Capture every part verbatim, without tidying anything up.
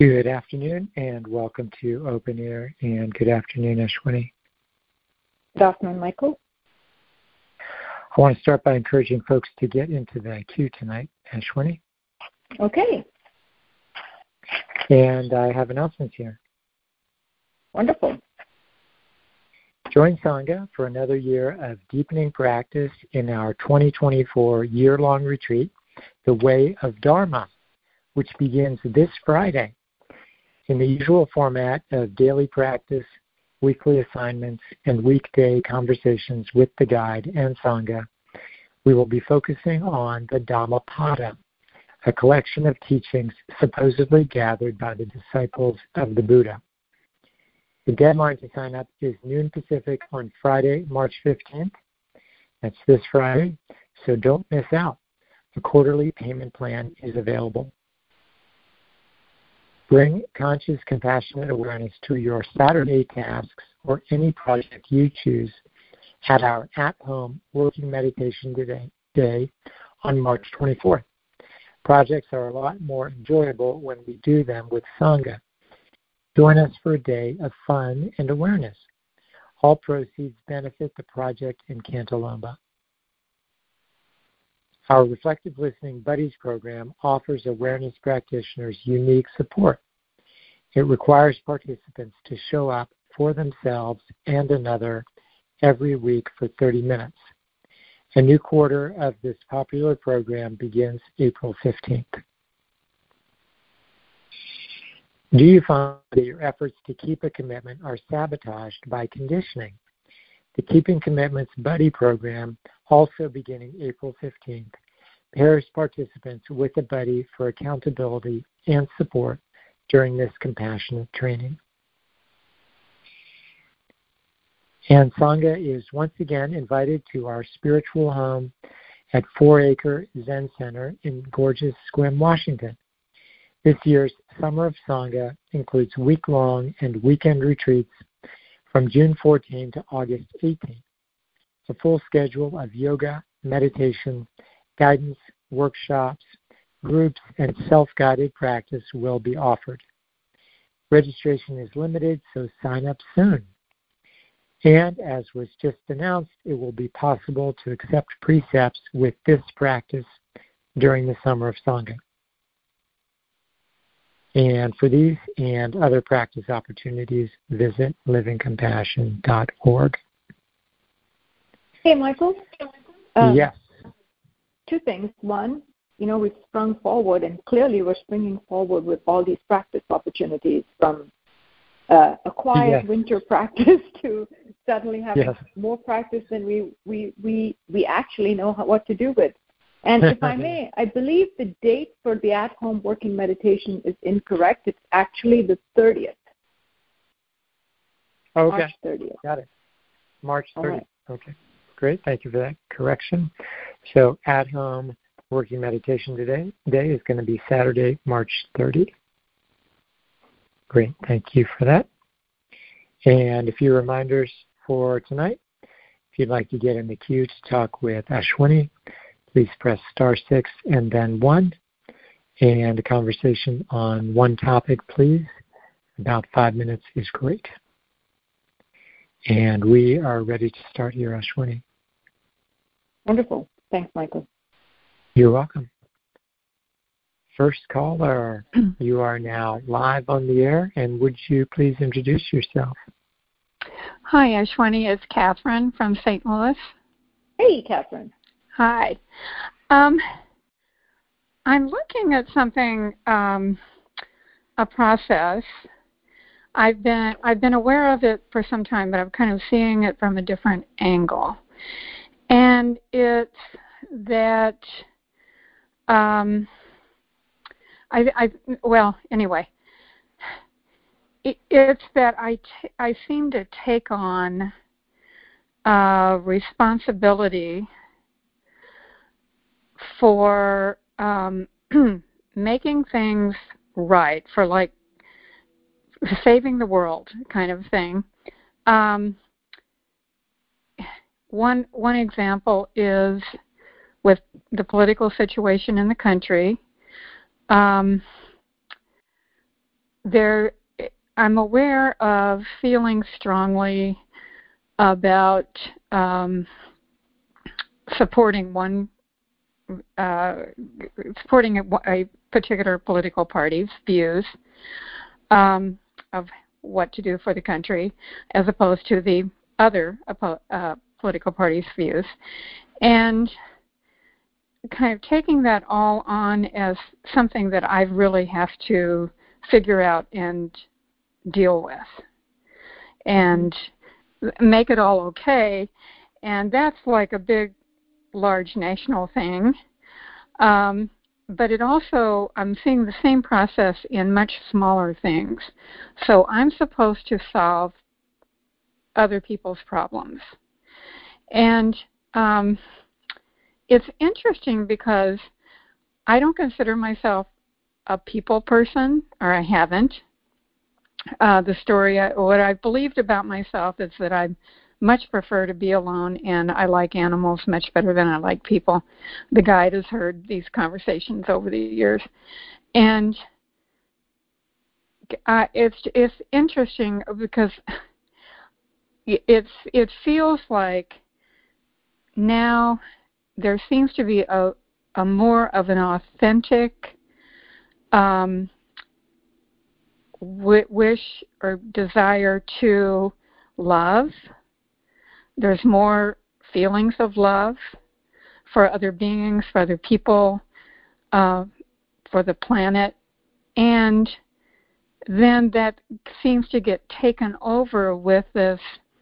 Good afternoon and welcome to Open Air, and good afternoon, Ashwini. Good afternoon, Michael. I want to start by encouraging folks to get into the queue tonight, Ashwini. Okay. And I have announcements here. Wonderful. Join Sangha for another year of deepening practice in our twenty twenty-four year-long retreat, The Way of Dharma, which begins this Friday. In the usual format of daily practice, weekly assignments, and weekday conversations with the guide and Sangha, we will be focusing on the Dhammapada, a collection of teachings supposedly gathered by the disciples of the Buddha. The deadline to sign up is noon Pacific on Friday, March fifteenth. That's this Friday, so don't miss out. The quarterly payment plan is available. Bring conscious, compassionate awareness to your Saturday tasks or any project you choose at our at-home working meditation today, day on March twenty-fourth. Projects are a lot more enjoyable when we do them with Sangha. Join us for a day of fun and awareness. All proceeds benefit the project in Cantalomba. Our Reflective Listening Buddies program offers awareness practitioners unique support. It requires participants to show up for themselves and another every week for thirty minutes. A new quarter of this popular program begins April fifteenth. Do you find that your efforts to keep a commitment are sabotaged by conditioning? The Keeping Commitments Buddy program, also beginning April fifteenth, pairs participants with a buddy for accountability and support during this compassionate training. And Sangha is once again invited to our spiritual home at Four Acre Zen Center in gorgeous Sequim, Washington. This year's Summer of Sangha includes week-long and weekend retreats from June fourteenth to August eighteenth. A full schedule of yoga, meditation, guidance, workshops, groups, and self-guided practice will be offered. Registration is limited, so sign up soon. And as was just announced, it will be possible to accept precepts with this practice during the Summer of Sangha. And for these and other practice opportunities, visit living compassion dot org. Hey, Michael. Um, yes. Two things. One, you know, we've sprung forward, and clearly we're springing forward with all these practice opportunities, from uh, a quiet yes. winter practice to suddenly having yes. more practice than we, we, we, we actually know how, what to do with. And if I may, I believe the date for the at-home working meditation is incorrect. It's actually the thirtieth. Okay. March thirtieth. Got it. March thirtieth. Right. Okay. Great. Thank you for that correction. So at-home working meditation today day is going to be Saturday, March thirtieth. Great. Thank you for that. And a few reminders for tonight. If you'd like to get in the queue to talk with Ashwini, please press star six and then one. And a conversation on one topic, please. About five minutes is great. And we are ready to start here, Ashwini. Wonderful. Thanks, Michael. You're welcome. First caller, you are now live on the air, and would you please introduce yourself? Hi, Ashwini. It's Catherine from Saint Louis. Hey, Catherine. Hi. Um, I'm looking at something, um, a process. I've been I've been aware of it for some time, but I'm kind of seeing it from a different angle. And it's that um, I, I well anyway, it, it's that I t- I seem to take on uh, responsibility for um, making things right, for like saving the world kind of thing. Um, one one example is with the political situation in the country. Um, there, I'm aware of feeling strongly about um, supporting one, uh, supporting a, a particular political party's views um, of what to do for the country, as opposed to the other uh, political party's views, and kind of taking that all on as something that I really have to figure out and deal with and make it all okay. And that's like a big, large national thing. Um, but it also, I'm seeing the same process in much smaller things. So I'm supposed to solve other people's problems. And um, it's interesting because I don't consider myself a people person, or I haven't. Uh, the story, what I've believed about myself is that I much prefer to be alone, and I like animals much better than I like people. The guide has heard these conversations over the years. And uh, it's it's interesting because it's it feels like now there seems to be a, a more of an authentic um, w- wish or desire to love. There's more feelings of love for other beings, for other people, uh, for the planet. And then that seems to get taken over with this,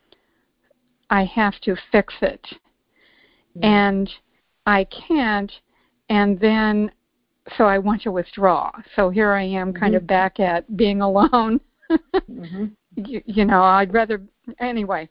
I have to fix it. Mm. And I can't, and then, so I want to withdraw. So here I am kind mm-hmm. of back at being alone. mm-hmm. you, you know, I'd rather, anyway.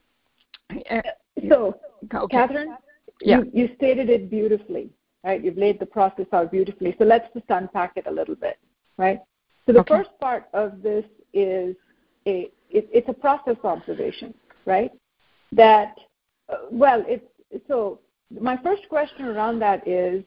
So, okay. Catherine, yeah. you, you stated it beautifully, right? You've laid the process out beautifully. So let's just unpack it a little bit, right? So the okay. first part of this is a it, it's a process observation, right? That, uh, well, it's so my first question around that is,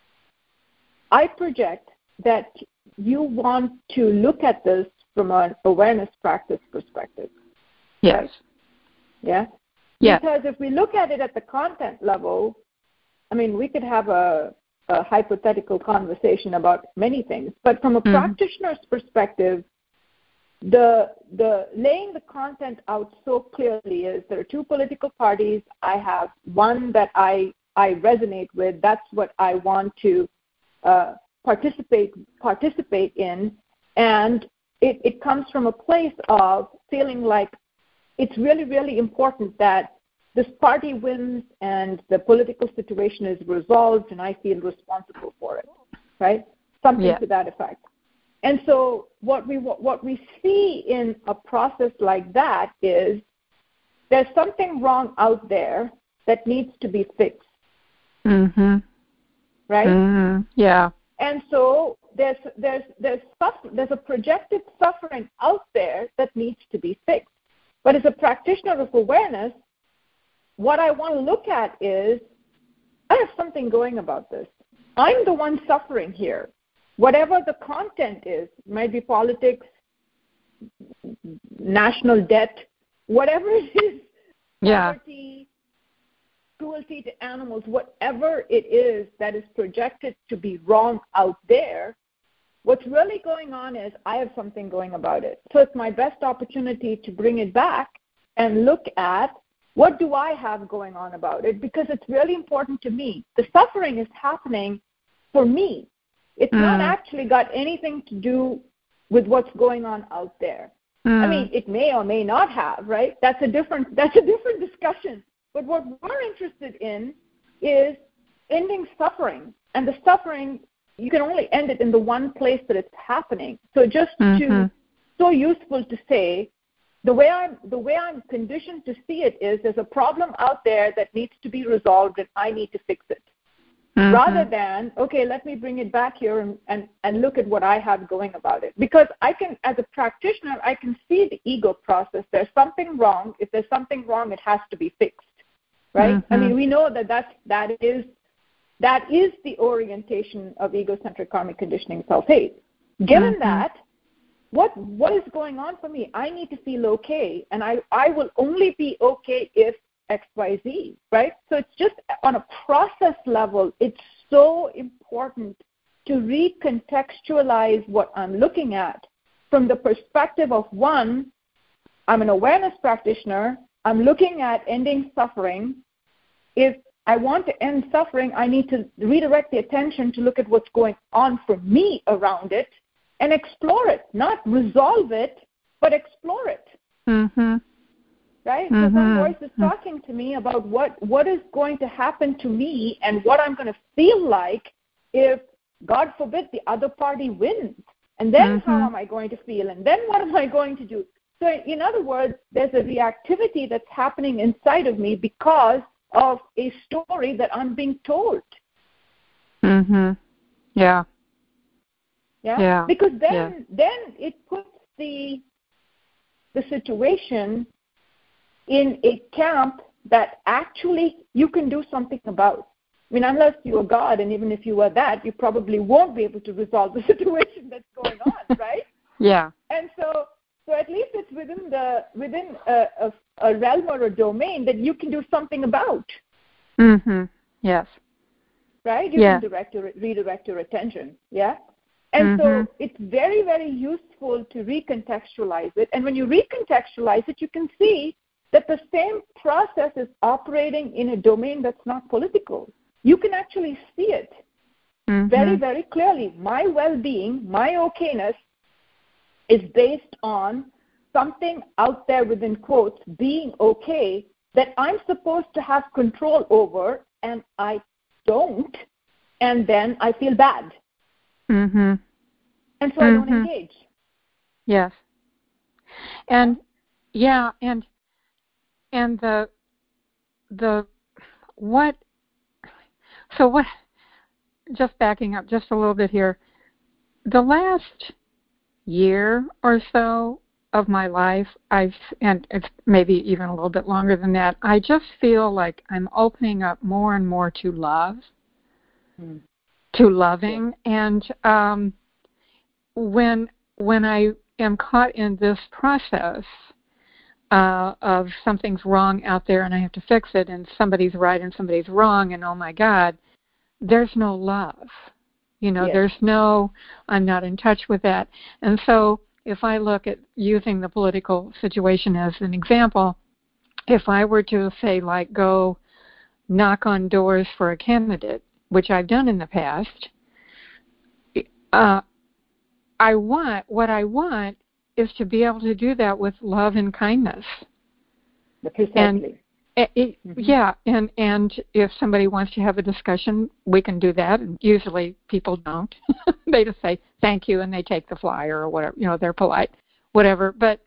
I project that you want to look at this from an awareness practice perspective. Yes. Right? Yeah? Yeah. Because if we look at it at the content level, I mean, we could have a, a hypothetical conversation about many things, but from a mm-hmm. practitioner's perspective, the the laying the content out so clearly is there are two political parties. I have one that I I resonate with. That's what I want to uh, participate participate in, and it, it comes from a place of feeling like it's really, really important that this party wins and the political situation is resolved and I feel responsible for it, right? Something yeah. to that effect. And so what we what we see in a process like that is there's something wrong out there that needs to be fixed. Mm-hmm. Right? Mm-hmm. Yeah. And so there's there's there's suffer- there's a projected suffering out there that needs to be fixed. But as a practitioner of awareness, what I want to look at is, I have something going about this. I'm the one suffering here. Whatever the content is, it might be politics, national debt, whatever it is, yeah. poverty, cruelty to animals, whatever it is that is projected to be wrong out there, what's really going on is I have something going about it. So it's my best opportunity to bring it back and look at what do I have going on about it, because it's really important to me. The suffering is happening for me. It's mm. not actually got anything to do with what's going on out there. Mm. I mean, it may or may not have, right? That's a different that's a different discussion. But what we're interested in is ending suffering. And the suffering, you can only end it in the one place that it's happening. So just mm-hmm. to, so useful to say, the way I'm the way I'm conditioned to see it is there's a problem out there that needs to be resolved and I need to fix it. Mm-hmm. Rather than, okay, let me bring it back here and, and, and look at what I have going about it. Because I can, as a practitioner, I can see the ego process. There's something wrong. If there's something wrong, it has to be fixed. Right? Mm-hmm. I mean, we know that that's, that is that is the orientation of egocentric karmic conditioning self-hate. Given mm-hmm. that, what what is going on for me? I need to feel okay, and I, I will only be okay if X, Y, Z, right? So it's just on a process level, it's so important to recontextualize what I'm looking at from the perspective of, one, I'm an awareness practitioner, I'm looking at ending suffering. If I want to end suffering, I need to redirect the attention to look at what's going on for me around it and explore it, not resolve it, but explore it. Mm-hmm. Right? Mm-hmm. So some voice is talking to me about what, what is going to happen to me and what I'm going to feel like if, God forbid, the other party wins. And then mm-hmm. how am I going to feel? And then what am I going to do? So in other words, there's a reactivity that's happening inside of me because of a story that I'm being told. Mm-hmm. Yeah. Yeah? Yeah. Because then yeah. then it puts the the situation in a camp that actually you can do something about. I mean, unless you are God, and even if you were that, you probably won't be able to resolve the situation that's going on, right? Yeah. And so, so at least it's within the within a, a, a realm or a domain that you can do something about. Mm-hmm. Yes. Right? You yes. can direct your, redirect your attention. Yeah. And mm-hmm. so it's very, very useful to recontextualize it. And when you recontextualize it, you can see that the same process is operating in a domain that's not political. You can actually see it mm-hmm. very, very clearly. My well-being, my okayness is based on something out there within quotes, being okay, that I'm supposed to have control over, and I don't, and then I feel bad. Mm-hmm. And so mm-hmm. I don't engage. Yes. And, yeah, and and the, the, what, so what, just backing up just a little bit here, the last year or so of my life, I've, and it's maybe even a little bit longer than that, I just feel like I'm opening up more and more to love, mm. to loving. Yeah. And um, when when I am caught in this process uh, of something's wrong out there and I have to fix it, and somebody's right and somebody's wrong, and oh my God, there's no love. You know, yes. There's no, I'm not in touch with that. And so if I look at using the political situation as an example, if I were to say, like, go knock on doors for a candidate, which I've done in the past, uh, I want, what I want is to be able to do that with love and kindness. Precisely. And it, it, mm-hmm. Yeah, and, and if somebody wants to have a discussion, we can do that. And usually people don't. They just say thank you and they take the flyer or whatever. You know, they're polite, whatever. But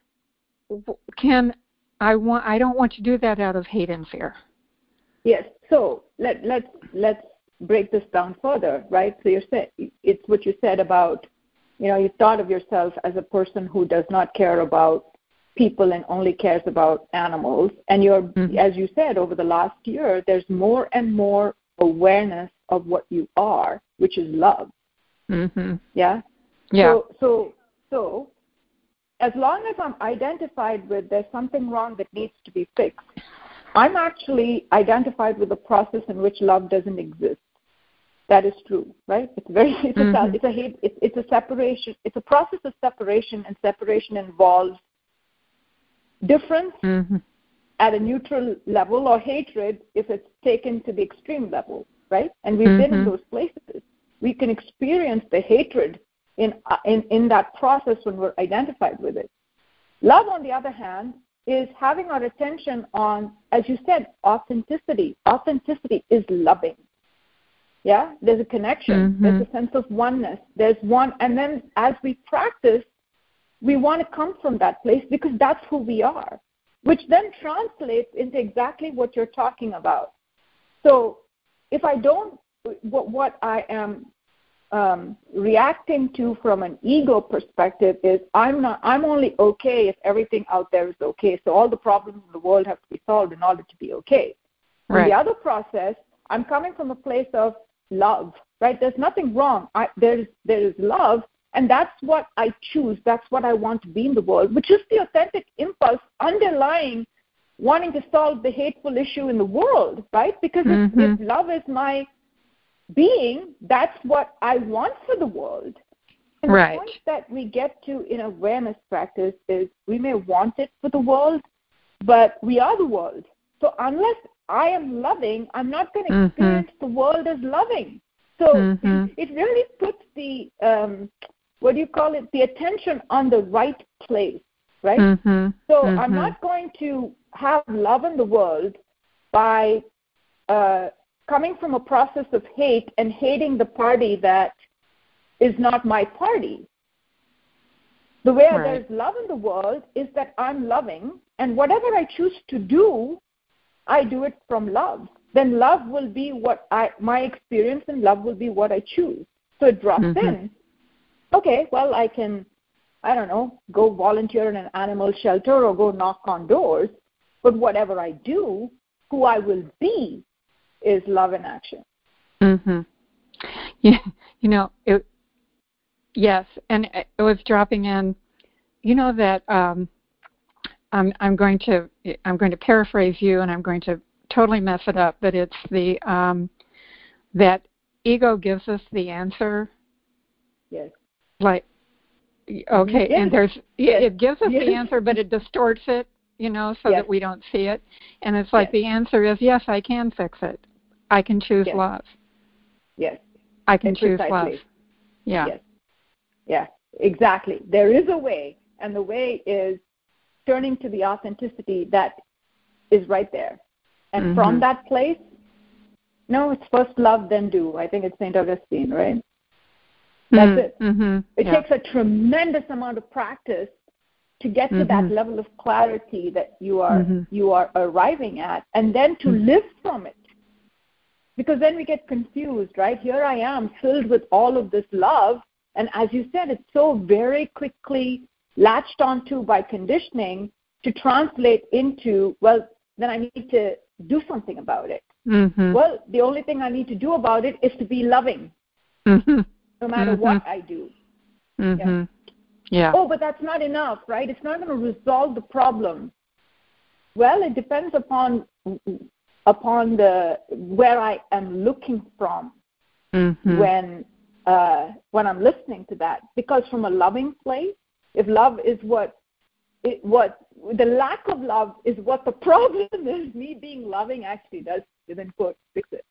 can I want? I don't want to do that out of hate and fear. Yes. So let let's let's break this down further, right? So you said it's what you said about, you know, you thought of yourself as a person who does not care about people and only cares about animals. And you're, mm-hmm. as you said, over the last year, there's more and more awareness of what you are, which is love. Mm-hmm. Yeah? Yeah. So, so, so, as long as I'm identified with there's something wrong that needs to be fixed, I'm actually identified with a process in which love doesn't exist. That is true, right? It's very, it's mm-hmm. a, it's a hate, it's, it's a separation. It's a process of separation, and separation involves difference mm-hmm. at a neutral level, or hatred if it's taken to the extreme level, right? And we've mm-hmm. been in those places. We can experience the hatred in, uh, in in that process when we're identified with it. Love, on the other hand, is having our attention on, as you said, authenticity. Authenticity is loving. Yeah? There's a connection. Mm-hmm. There's a sense of oneness. There's one, and then as we practice, we want to come from that place because that's who we are, which then translates into exactly what you're talking about. So if I don't, what, what I am um, reacting to from an ego perspective is I'm not, I'm only okay if everything out there is okay. So all the problems in the world have to be solved in order to be okay. Right. In the other process, I'm coming from a place of love, right? There's nothing wrong. I, there is there is love. And that's what I choose. That's what I want to be in the world, which is the authentic impulse underlying wanting to solve the hateful issue in the world, right? Because mm-hmm. if, if love is my being, that's what I want for the world. And right. the point that we get to in awareness practice is we may want it for the world, but we are the world. So unless I am loving, I'm not going to mm-hmm. experience the world as loving. So mm-hmm. it really puts the, um, what do you call it, the attention on the right place, right? Mm-hmm. So mm-hmm. I'm not going to have love in the world by uh, coming from a process of hate and hating the party that is not my party. The way right. there's love in the world is that I'm loving, and whatever I choose to do, I do it from love. Then love will be what I, my experience, and love will be what I choose. So it drops mm-hmm. in. Okay, well, I can, I don't know, go volunteer in an animal shelter or go knock on doors, but whatever I do, who I will be is love in action. Mm-hmm. Yeah, you know, it, yes, and it was dropping in, you know, that um, I'm, I'm going to I'm going to paraphrase you, and I'm going to totally mess it up, but it's the um, that ego gives us the answer. Yes. Like, okay, yes. and there's yes. it gives us yes. the answer, but it distorts it, you know, so yes. that we don't see it. And it's like yes. the answer is yes, I can fix it. I can choose yes. love. Yes. I can and choose precisely. love. Yeah. Yes. Yeah, exactly. There is a way, and the way is turning to the authenticity that is right there. And mm-hmm. from that place, no, it's first love, then do. I think it's Saint Augustine, right? That's mm-hmm. it. Mm-hmm. It yeah. takes a tremendous amount of practice to get to mm-hmm. that level of clarity that you are mm-hmm. you are arriving at, and then to mm-hmm. live from it. Because then we get confused, right? Here I am filled with all of this love, and as you said, it's so very quickly latched onto by conditioning to translate into, well, then I need to do something about it. Mm-hmm. Well, the only thing I need to do about it is to be loving, mm-hmm. no matter mm-hmm. what I do. Mm-hmm. Yeah. yeah. Oh, but that's not enough, right? It's not going to resolve the problem. Well, it depends upon upon the where I am looking from mm-hmm. when uh, when I'm listening to that. Because from a loving place, if love is what it, what the lack of love is what the problem is, me being loving actually does, within quotes, fix it.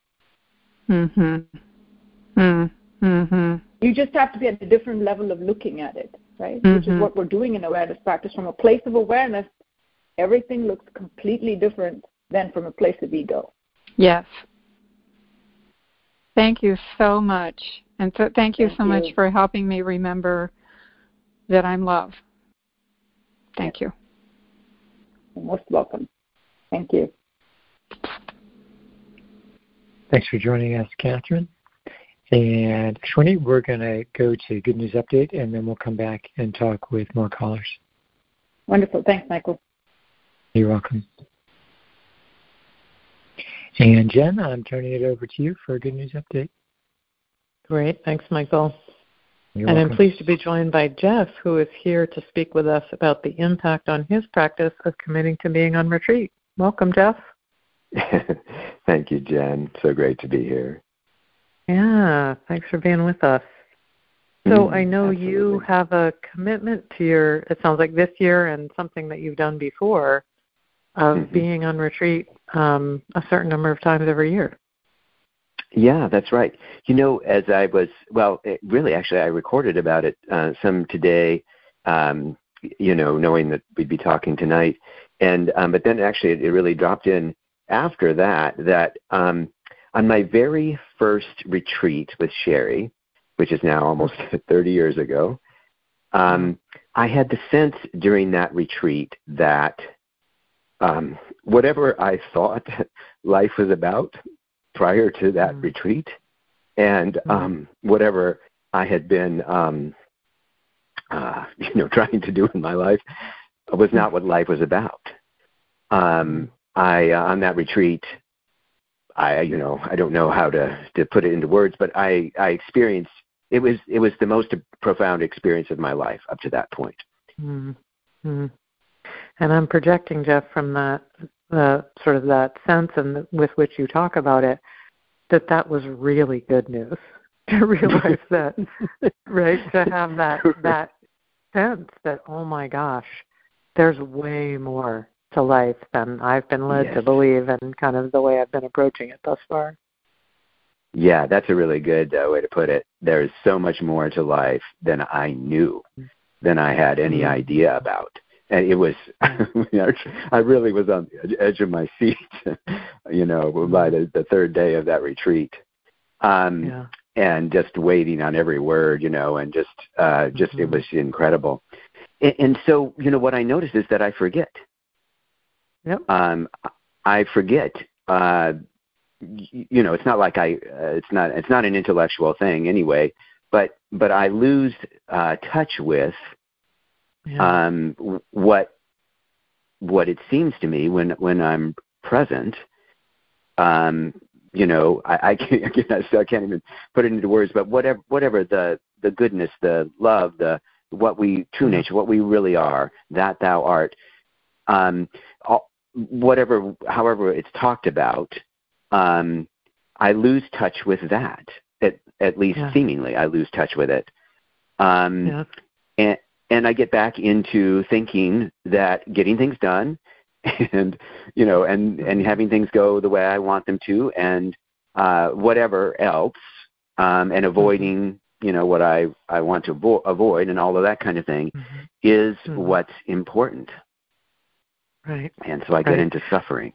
Mm-hmm. Mm-hmm. You just have to be at a different level of looking at it, right? Mm-hmm. Which is what we're doing in awareness practice. From a place of awareness, everything looks completely different than from a place of ego. Yes. Thank you so much. And so thank you thank so you. much for helping me remember that I'm love. Thank you. You're most welcome. Thank you. Thanks for joining us, Catherine. And Shwini, we're going to go to Good News Update, and then we'll come back and talk with more callers. Wonderful. Thanks, Michael. You're welcome. And Jen, I'm turning it over to you for a Good News Update. Great. Thanks, Michael. You're and welcome. I'm pleased to be joined by Jeff, who is here to speak with us about the impact on his practice of committing to being on retreat. Welcome, Jeff. Thank you, Jen. So great to be here. Yeah, thanks for being with us. So mm, I know absolutely. you have a commitment to your, it sounds like this year and something that you've done before, of mm-hmm. being on retreat um, a certain number of times every year. Yeah, that's right. You know, as I was, well, it, really, actually, I recorded about it uh, some today, um, you know, knowing that we'd be talking tonight. And um, but then actually it, it really dropped in after that, that um, on my very first retreat with Sherry, which is now almost thirty years ago, um, I had the sense during that retreat that um, whatever I thought life was about prior to that mm-hmm. retreat, and mm-hmm. um, whatever I had been, um, uh, you know, trying to do in my life was not what life was about. Um, I uh, on that retreat, I you know I don't know how to to put it into words, but I I experienced it was it was the most profound experience of my life up to that point. Mm-hmm. And I'm projecting, Jeff, from that uh, sort of that sense and the, with which you talk about it, that that was really good news to realize that, right? To have that that sense that, oh my gosh, there's way more to life than I've been led yes. to believe, and kind of the way I've been approaching it thus far. Yeah, that's a really good uh, way to put it. There's so much more to life than I knew, than I had any mm-hmm. idea about. And it was, I really was on the edge of my seat, you know, by the, the third day of that retreat. Um, yeah. And just waiting on every word, you know, and just, uh, just mm-hmm. it was incredible. And, and so, you know, what I noticed is that I forget. Yep. Um, I forget, uh, you know, it's not like I, uh, it's not, it's not an intellectual thing anyway, but, but I lose uh, touch with Yeah. Um, what what it seems to me when when I'm present, um, you know, I, I can't again, I still can't even put it into words, but whatever whatever the, the goodness, the love, the what we true mm-hmm. nature, what we really are, that thou art, um, all, whatever, however it's talked about, um, I lose touch with that. At at least yeah. seemingly, I lose touch with it. Um, yeah. And And I get back into thinking that getting things done and, you know, and, and having things go the way I want them to and uh, whatever else, um, and avoiding, you know, what I, I want to avo- avoid and all of that kind of thing mm-hmm. is mm-hmm. what's important. Right. And so I get right. into suffering.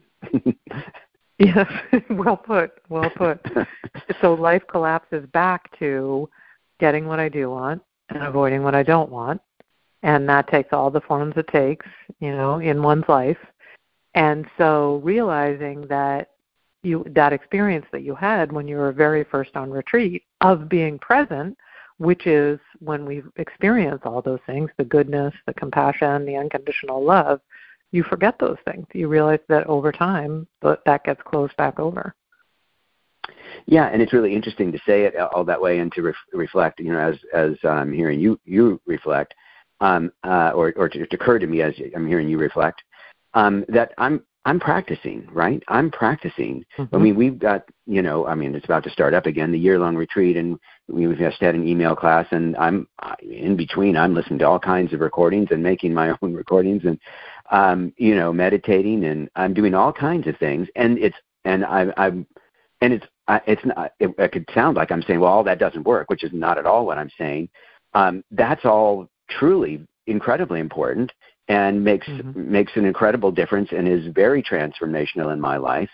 Yes, well put, well put. So life collapses back to getting what I do want and avoiding what I don't want. And that takes all the forms it takes, you know, in one's life. And so realizing that you that experience that you had when you were very first on retreat of being present, which is when we experience all those things, the goodness, the compassion, the unconditional love, you forget those things. You realize that over time, that gets closed back over. Yeah, and it's really interesting to say it all that way and to ref- reflect, you know, as as I'm hearing you you reflect. Um, uh, or, or it occurred to me as I'm hearing you reflect, um, that I'm I'm practicing, right? I'm practicing. Mm-hmm. I mean, we've got, you know, I mean, it's about to start up again, the year-long retreat, and we've just had an email class, and I'm in between. I'm listening to all kinds of recordings and making my own recordings, and um, you know, meditating, and I'm doing all kinds of things, and it's and I, I'm and it's it's not. It, it could sound like I'm saying, well, all that doesn't work, which is not at all what I'm saying. Um, that's all truly incredibly important and makes mm-hmm. makes an incredible difference and is very transformational in my life.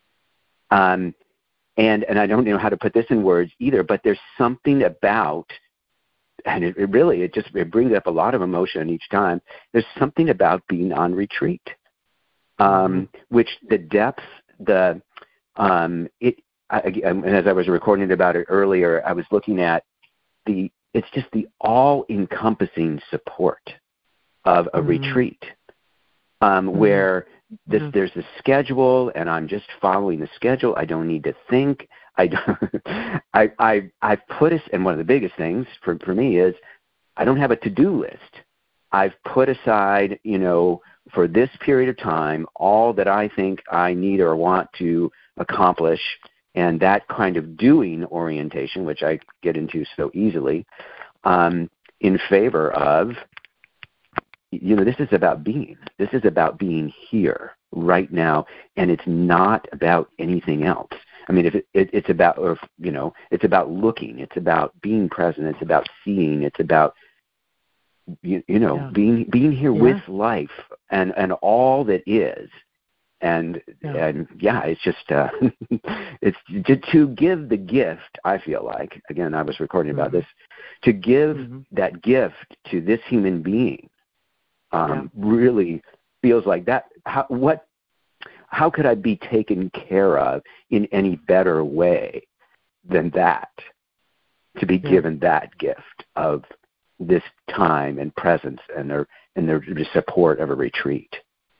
Um, and and I don't know how to put this in words either, but there's something about, and it, it really it just it brings up a lot of emotion each time. There's something about being on retreat, um, mm-hmm. which the depth, the um, it. I, and as I was recording about it earlier, I was looking at the. It's just the all-encompassing support of a mm-hmm. retreat, um, mm-hmm. where this, mm-hmm. there's a schedule, and I'm just following the schedule. I don't need to think. I, I, I, I put us, and one of the biggest things for, for me is I don't have a to-do list. I've put aside, you know, for this period of time, all that I think I need or want to accomplish. And that kind of doing orientation, which I get into so easily, um, in favor of, you know, this is about being. This is about being here right now, and it's not about anything else. I mean, if it, it, it's about, or, you know, it's about looking. It's about being present. It's about seeing. It's about, you, you know, yeah. being being here yeah. with life and, and all that is. And yeah. and yeah, it's just uh, it's to, to give the gift. I feel like again, I was recording about mm-hmm. this. To give mm-hmm. that gift to this human being um, yeah. really feels like that. How, what? How could I be taken care of in any better way than that? To be yeah. given that gift of this time and presence and their and their support of a retreat.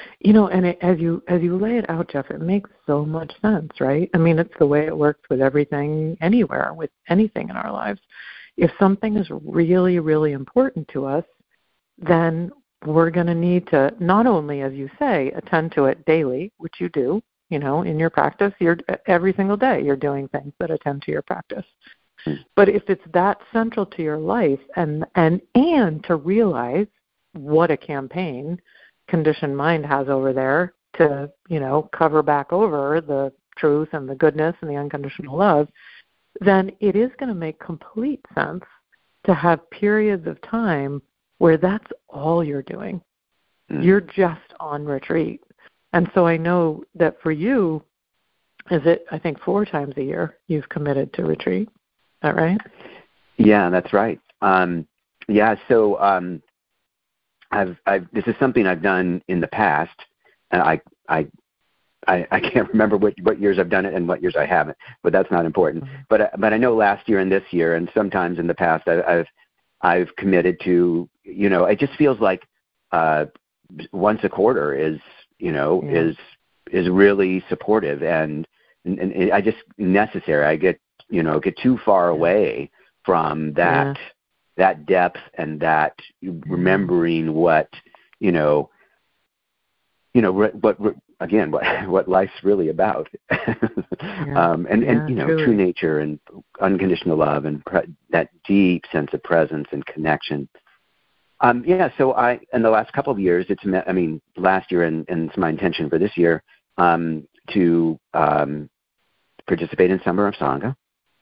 You know, and it, as you as you lay it out, Jeff, it makes so much sense, right? I mean, it's the way it works with everything, anywhere, with anything in our lives. If something is really, really important to us, then we're going to need to not only, as you say, attend to it daily, which you do, you know, in your practice. You're every single day you're doing things that attend to your practice. But if it's that central to your life, and and and to realize what a campaign conditioned mind has over there to, you know, cover back over the truth and the goodness and the unconditional love, then it is going to make complete sense to have periods of time where that's all you're doing. Mm. You're just on retreat. And so I know that for you, is it, I think, four times a year you've committed to retreat? Is that right? Yeah, that's right. Um, yeah, so um, I've, I've, this is something I've done in the past, and I, I, I, I can't remember what, what years I've done it and what years I haven't, but that's not important. Mm-hmm. But, but I know last year and this year, and sometimes in the past, I, I've, I've committed to, you know, it just feels like uh, once a quarter is, you know, yeah. is is really supportive, and, and, and I just necessary. I get, you know, get too far away from that yeah. that depth and that remembering what, you know, you know, what, what again, what what life's really about, yeah. um, and yeah, and you know, truly. true nature and unconditional love and pre- that deep sense of presence and connection. Um, yeah, so I, in the last couple of years, it's, I mean, last year, and, and it's my intention for this year, um, to um, participate in Summer of Sangha,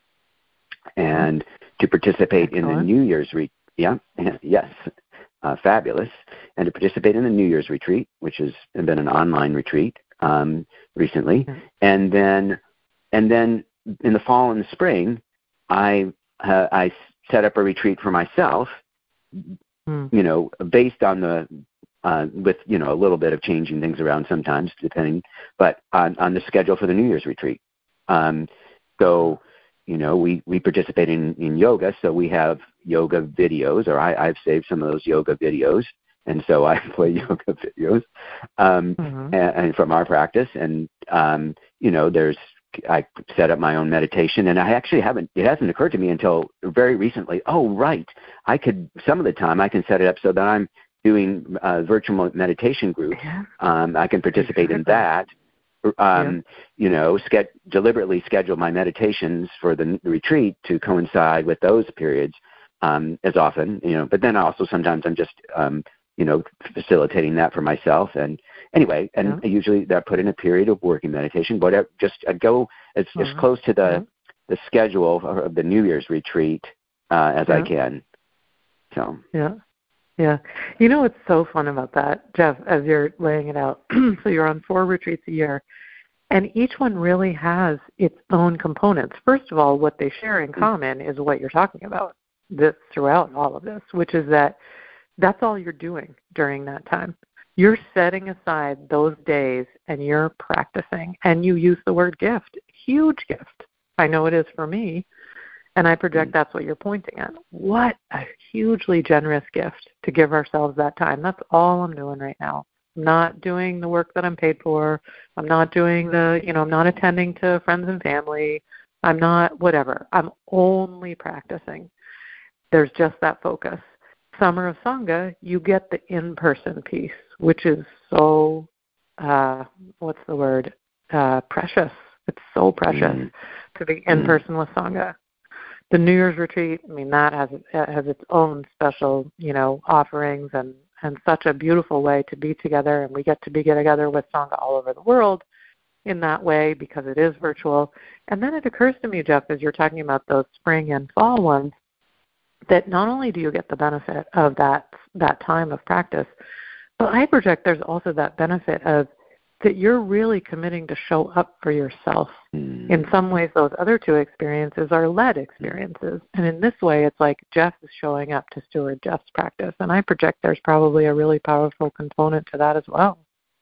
and to participate Excellent. in the New Year's retreat. Yeah, yes, uh, fabulous. And to participate in the New Year's retreat, which has been an online retreat um, recently. Mm-hmm. And then, and then in the fall and the spring, I uh, I set up a retreat for myself. You know, based on the, uh, with, you know, a little bit of changing things around sometimes, depending, but on, on the schedule for the New Year's retreat. Um, so, you know, we, we participate in, in yoga, so we have yoga videos, or I, I've saved some of those yoga videos, and so I play yoga videos um, mm-hmm. and, and from our practice. And, um, you know, there's, I set up my own meditation, and I actually haven't, it hasn't occurred to me until very recently, oh, right, I could, some of the time I can set it up so that I'm doing a virtual meditation group. Yeah. Um, I can participate in that, um, yeah. you know, ske- deliberately schedule my meditations for the, the retreat to coincide with those periods um, as often, you know, but then also sometimes I'm just, um, you know, facilitating that for myself. And anyway, and yeah. usually I put in a period of working meditation, but I just I go as, uh-huh. as close to the yeah. the schedule of the New Year's retreat uh, as yeah. I can. So yeah, yeah. You know what's so fun about that, Jeff, as you're laying it out? So you're on four retreats a year, and each one really has its own components. First of all, what they share in common is what you're talking about this throughout all of this, which is that that's all you're doing during that time. You're setting aside those days and you're practicing. And you use the word gift, huge gift. I know it is for me. And I project that's what you're pointing at. What a hugely generous gift to give ourselves that time. That's all I'm doing right now. I'm not doing the work that I'm paid for. I'm not doing the, you know, I'm not attending to friends and family. I'm not whatever. I'm only practicing. There's just that focus. Summer of Sangha, you get the in-person piece, which is so, uh, what's the word, uh, precious. It's so precious mm. to be in-person mm. with Sangha. The New Year's retreat, I mean, that has has its own special, you know, offerings and, and such a beautiful way to be together, and we get to be together with Sangha all over the world in that way because it is virtual. And then it occurs to me, Jeff, as you're talking about those spring and fall ones, that not only do you get the benefit of that that time of practice, but I project there's also that benefit of that you're really committing to show up for yourself. Mm. In some ways, those other two experiences are led experiences. And in this way, it's like Jeff is showing up to steward Jeff's practice. And I project there's probably a really powerful component to that as well.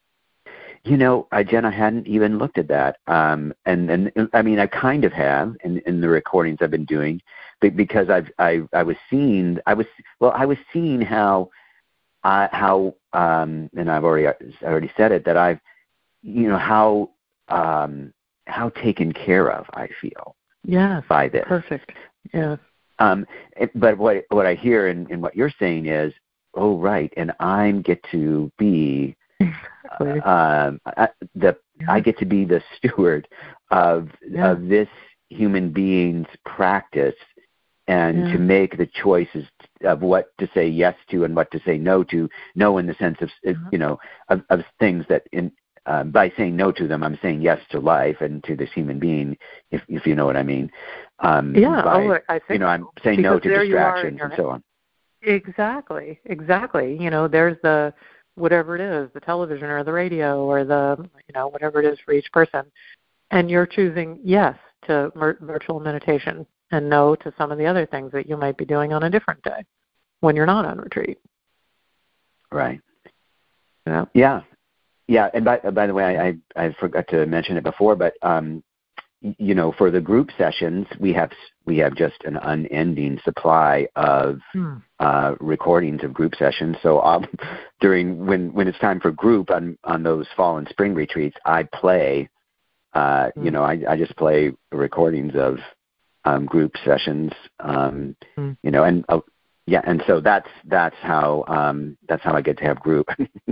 You know, I, Jen, I hadn't even looked at that. Um, and, and I mean, I kind of have in, in the recordings I've been doing, because I've, I, I was seeing, I was, well, I was seeing how I, how um, and I've already already said it that I've you know how um, how taken care of I feel. Yeah. By this. Perfect. Yeah. Um, it, but what what I hear in, in what you're saying is, oh right, and I get to be exactly. uh, uh, the yeah. I get to be the steward of yeah. of this human being's practice, and yeah. to make the choices of what to say yes to and what to say no to. No, in the sense of you know of, of things that in uh, by saying no to them, I'm saying yes to life and to this human being, if if you know what I mean. Um, yeah, by, oh, I think you know, I'm so. saying because no to distractions your, and so on. Exactly, exactly. You know, there's the whatever it is, the television or the radio or the you know whatever it is for each person, and you're choosing yes to mer- virtual meditation and no to some of the other things that you might be doing on a different day when you're not on retreat. Right. Yeah. Yeah. Yeah. And by by the way, I I forgot to mention it before, but um, you know, for the group sessions, we have we have just an unending supply of hmm. uh, recordings of group sessions. So um, during when when it's time for group on on those fall and spring retreats, I play. Uh, hmm. You know, I I just play recordings of um, group sessions. Um, hmm. You know, and uh, yeah, and so that's that's how um, that's how I get to have group.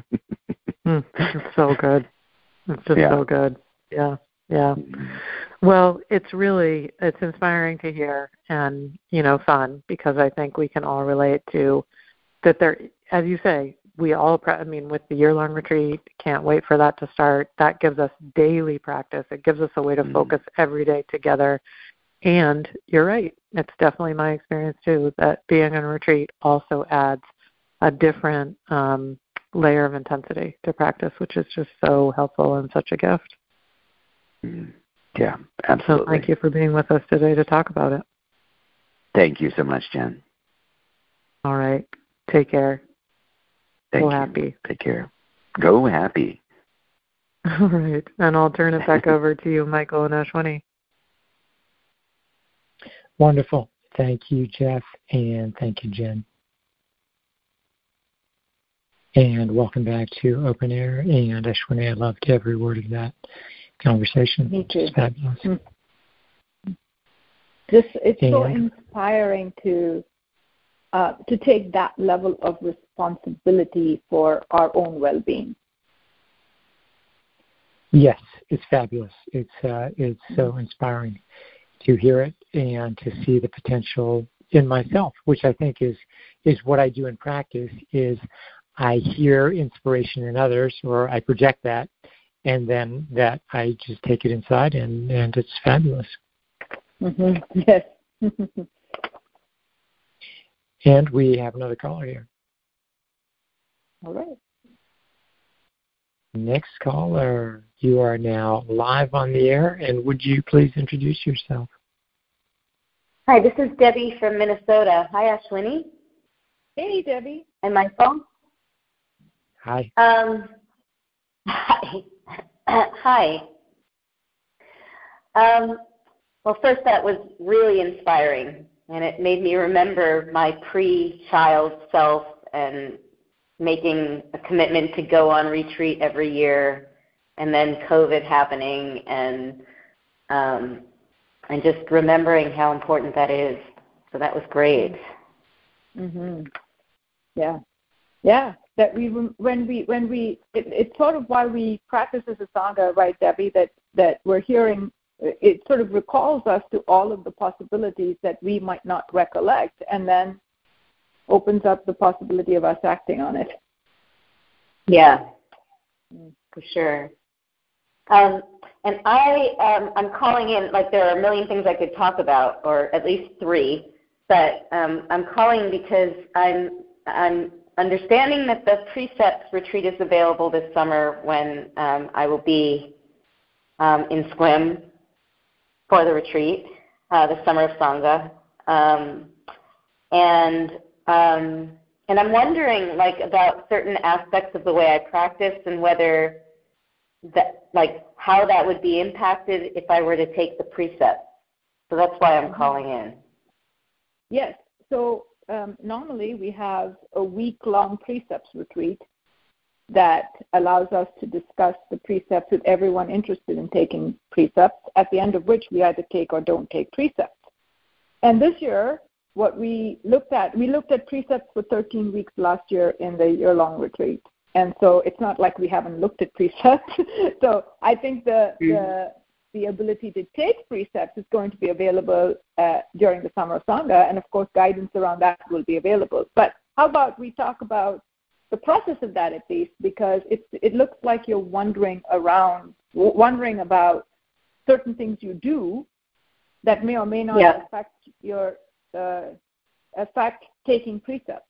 mm, it's so good. It's just yeah. so good. Yeah, yeah. Well, it's really it's inspiring to hear, and you know, fun because I think we can all relate to that. There, as you say, we all. I mean, with the year-long retreat, can't wait for that to start. That gives us daily practice. It gives us a way to mm. focus every day together. And you're right. It's definitely my experience too that being on a retreat also adds a different um, layer of intensity to practice, which is just so helpful and such a gift. Yeah, absolutely. So thank you for being with us today to talk about it. Thank you so much, Jen. All right. Take care. Thank Go you. happy. Take care. Go happy. All right. And I'll turn it back over to you, Michael and Ashwini. Wonderful. Thank you, Jeff, and thank you, Jen. And welcome back to Open Air. And Ashwini, I loved every word of that conversation. Me too. It's fabulous. Mm-hmm. Just, it's and, so inspiring to uh, to take that level of responsibility for our own well-being. Yes, it's fabulous. It's uh, it's so inspiring to hear it and to see the potential in myself, which I think is is what I do in practice. Is I hear inspiration in others, or I project that, and then that I just take it inside, and, and it's fabulous. Mm-hmm. Yes. And we have another caller here. All right. Next caller, you are now live on the air, and would you please introduce yourself? Hi, this is Debbie from Minnesota. Hi, Ashwini. Hey, Debbie. And my phone? Hi. Um, hi. hi. Um, well, first, that was really inspiring, and it made me remember my pre-child self and making a commitment to go on retreat every year, and then COVID happening, and um, and just remembering how important that is. So that was great. Mm-hmm. Yeah, yeah. That we when we when we it, it's sort of why we practice as a sangha, right, Debbie? That that we're hearing. It sort of recalls us to all of the possibilities that we might not recollect, and then opens up the possibility of us acting on it. Yeah, for sure. Um, and I, um, I'm calling in, like there are a million things I could talk about, or at least three, but um, I'm calling because I'm, I'm understanding that the Precepts retreat is available this summer when um, I will be um, in Sequim for the retreat, uh, the Summer of Sangha. Um, and um, and I'm wondering, like, about certain aspects of the way I practice and whether that, like, how that would be impacted if I were to take the precepts. So that's why I'm calling in. Yes. So um, normally we have a week-long precepts retreat that allows us to discuss the precepts with everyone interested in taking precepts, at the end of which we either take or don't take precepts. And this year, what we looked at, we looked at precepts for thirteen weeks last year in the year-long retreat. And so it's not like we haven't looked at precepts. So I think the, mm-hmm. the the ability to take precepts is going to be available uh, during the Summer Sangha, and of course guidance around that will be available. But how about we talk about the process of that at least, because it, it looks like you're wondering around, wondering about certain things you do that may or may not yeah. affect your uh, affect taking precepts.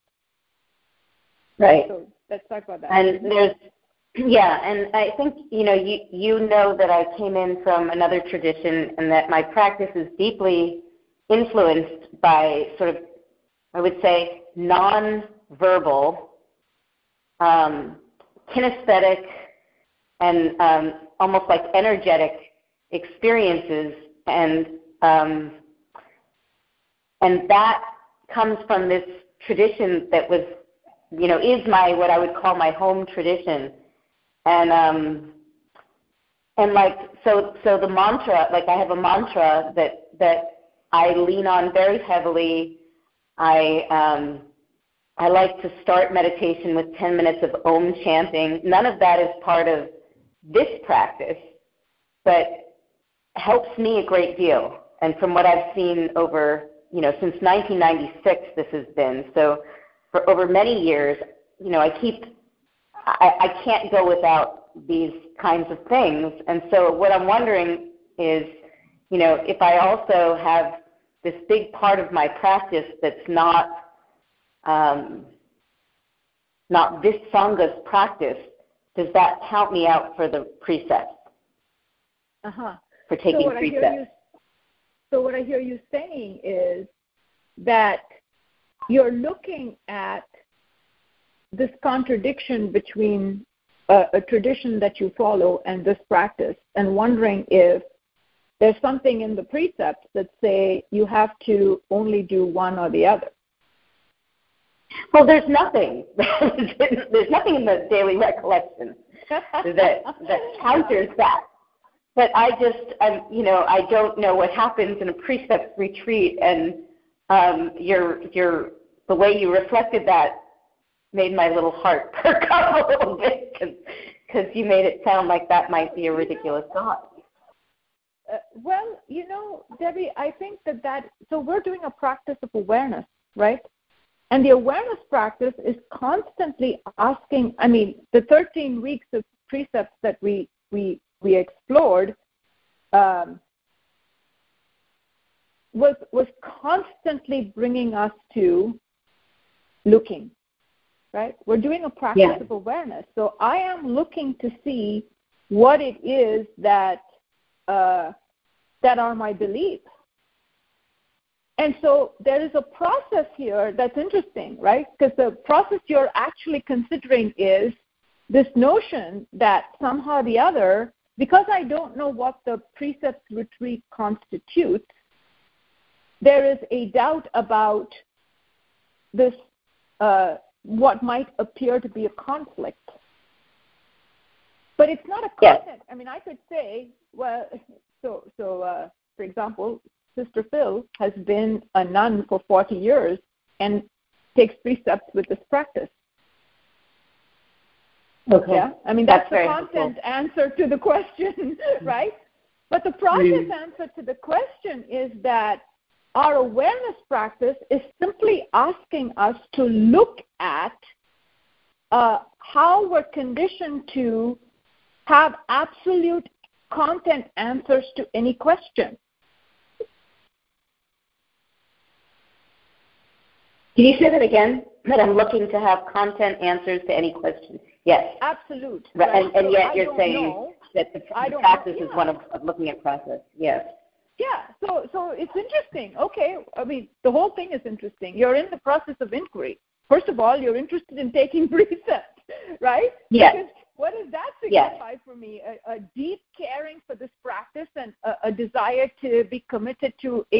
Right. So let's talk about that. And there's, yeah, and I think, you know, you, you know that I came in from another tradition and that my practice is deeply influenced by sort of, I would say, non-verbal, um, kinesthetic, and um, almost like energetic experiences. And um, and that comes from this tradition that was, you know, is my, what I would call my home tradition. And, um, and like, so, so the mantra, like I have a mantra that, that I lean on very heavily. I, um, I like to start meditation with ten minutes of Om chanting. None of that is part of this practice, but helps me a great deal. And from what I've seen over, you know, since nineteen ninety-six, this has been. So for over many years, you know, I keep, I, I can't go without these kinds of things. And so what I'm wondering is, you know, if I also have this big part of my practice that's not, um, not this Sangha's practice, does that count me out for the precepts? Uh-huh. For taking so what precepts? I hear you, so what I hear you saying is that you're looking at this contradiction between a, a tradition that you follow and this practice, and wondering if there's something in the precepts that say you have to only do one or the other. Well, there's nothing. There's nothing in the daily recollection that that counters that. But I just, I'm, you know, I don't know what happens in a precept retreat, and um, your your the way you reflected that made my little heart perk up a little bit, because you made it sound like that might be a ridiculous thought. Uh, well, you know, Debbie, I think that that, so we're doing a practice of awareness, right? And the awareness practice is constantly asking, I mean, the thirteen weeks of precepts that we we, we explored um, was was constantly bringing us to looking, right? We're doing a practice yeah. of awareness. So I am looking to see what it is that uh, that are my beliefs. And so there is a process here that's interesting, right? Because the process you're actually considering is this notion that somehow or the other, because I don't know what the precepts retreat constitutes, there is a doubt about this, uh, what might appear to be a conflict. But it's not a content. Yeah. I mean, I could say, well, so, so uh, for example, Sister Phil has been a nun for forty years and takes precepts with this practice. Okay. Yeah, I mean, that's, that's the content helpful. answer to the question, right? But the process mm. answer to the question is that our awareness practice is simply asking us to look at uh, how we're conditioned to have absolute content answers to any question. Can you say that again? That I'm looking to have content answers to any question. Yes. Absolute. Right. Right. And, and so yet I you're saying know. that the, I the practice know. Yeah. is one of, of looking at process. Yes. Yeah. So so it's interesting. Okay. I mean, the whole thing is interesting. You're in the process of inquiry. First of all, you're interested in taking precepts, right? Yes. Because what does that signify yes. for me? A, a deep caring for this practice and a, a desire to be committed to a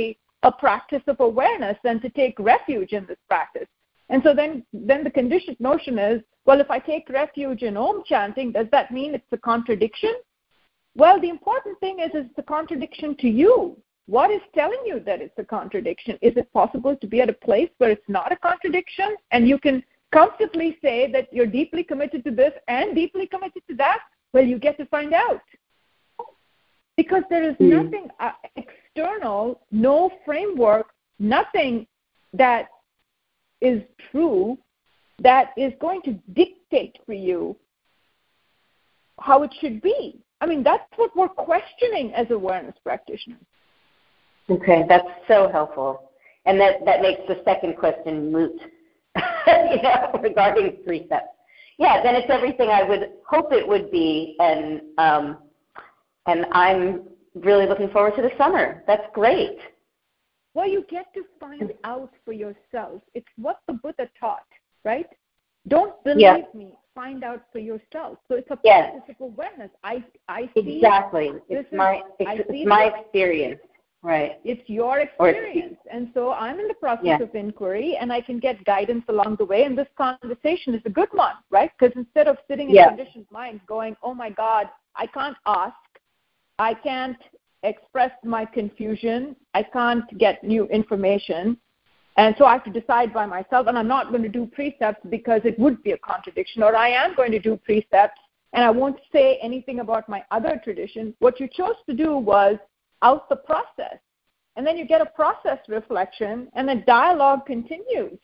a practice of awareness and to take refuge in this practice. And so then, then the conditioned notion is, well, if I take refuge in Om chanting, does that mean it's a contradiction? Well, the important thing is it's a contradiction to you. What is telling you that it's a contradiction? Is it possible to be at a place where it's not a contradiction and you can comfortably say that you're deeply committed to this and deeply committed to that? Well, you get to find out. Because there is mm. nothing uh, external, no framework, nothing that is true that is going to dictate for you how it should be. I mean, that's what we're questioning as awareness practitioners. Okay, that's so helpful. And that, that makes the second question moot, you know, regarding precepts. Yeah, then it's everything I would hope it would be, and um, and I'm really looking forward to the summer. That's great. Well, you get to find out for yourself. It's what the Buddha taught, right? Don't believe yeah. me. Find out for yourself. So it's a yes. practice of awareness. I, I see exactly. It's is, my it's, it's my experience. Right. It's your experience. And so I'm in the process yeah. of inquiry, and I can get guidance along the way. And this conversation is a good one, right? Because instead of sitting in yeah. conditioned mind going, oh, my God, I can't ask, I can't express my confusion, I can't get new information, and so I have to decide by myself, and I'm not going to do precepts because it would be a contradiction, or I am going to do precepts, and I won't say anything about my other tradition. What you chose to do was out the process. And then you get a process reflection, and the dialogue continues.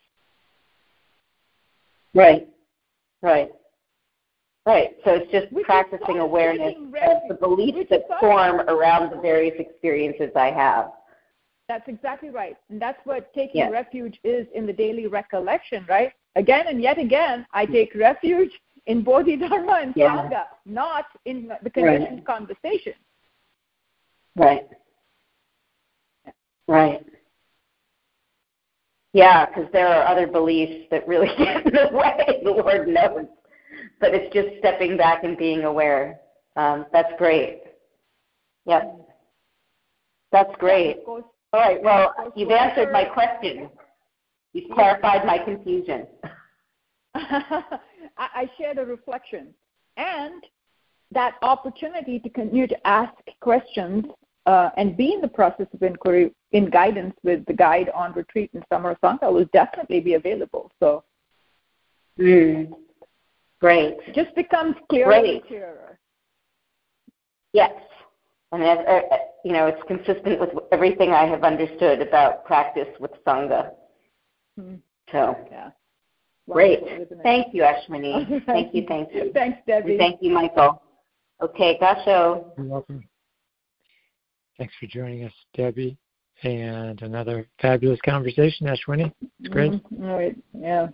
Right, right, right. So it's just Which practicing awareness of the beliefs that form around the various experiences I have. That's exactly right. And that's what taking yes. refuge is in the daily recollection, right? Again and yet again, I take refuge in Bodhidharma and yeah. Sangha, not in the conditioned right. conversation. Right. Right. Yeah, because there are other beliefs that really get in the way, the Lord knows. But it's just stepping back and being aware. Um, that's great. Yep. That's great. All right, well, you've answered my question. You've clarified my confusion. I shared a reflection. And that opportunity to continue to ask questions uh, and be in the process of inquiry in guidance with the guide on retreat and summer Sangha will definitely be available. So, mm. Great. It just becomes clearer Great. and clearer. Yes. And, uh, you know, it's consistent with everything I have understood about practice with Sangha. Mm-hmm. So, yeah. Great. Thank you, Ashwini. Thank you, thank you. Thanks, Debbie. And thank you, Michael. Okay, Gasho. You're welcome. Thanks for joining us, Debbie. And another fabulous conversation, Ashwini. It's great. Mm-hmm. All right, yeah.